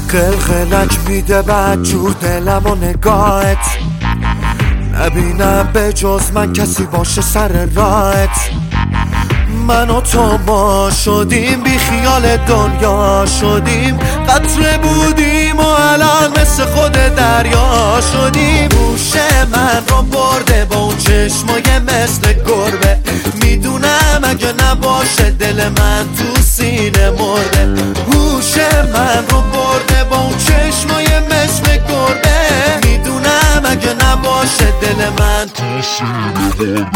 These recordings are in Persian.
قلقلک میده بدجور دلم و نگاهت، نبینم به جز من کسی باشه سر راهت. من و تو ما شدیم بی خیال دنیا شدیم، قطره بودیم و الان مثل خود دریا شدیم. گوش من رو برده با اون چشمای مثل گربه، میدونم اگه نباشه دل من تو سینه مرده. گوش من رو برده با اون چشمای مثل گربه، میدونم اگه نباشه دل من تو سینه مرده.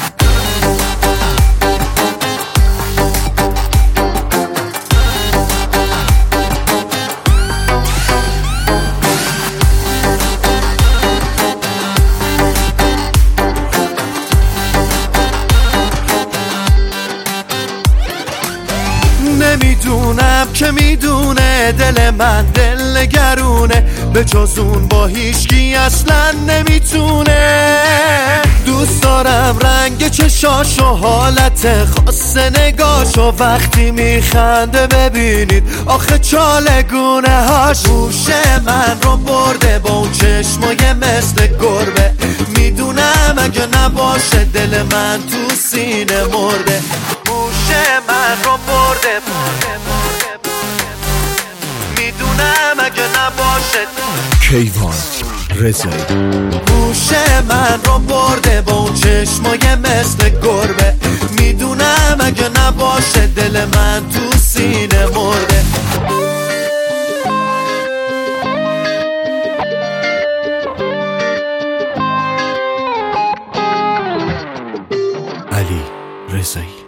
نمیدونم که میدونه دل من دل نگرونه، به جز اون با هیچکی اصلا نمیتونه. دوست دارم رنگ چشاش و حالت خاص نگاش، و وقتی میخنده ببینید آخه چالگونه هاش. گوش من رو برده با اون چشمای مثل گربه، میدونم اگه نباشه دل من تو سینه مرده. گوش من رو برده میدونم اگه نباشه کیوان رضایی. گوش من رو برده با اون چشمای مثل گربه، میدونم اگه نباشه دل من تو سینه مرده. علی رضایی.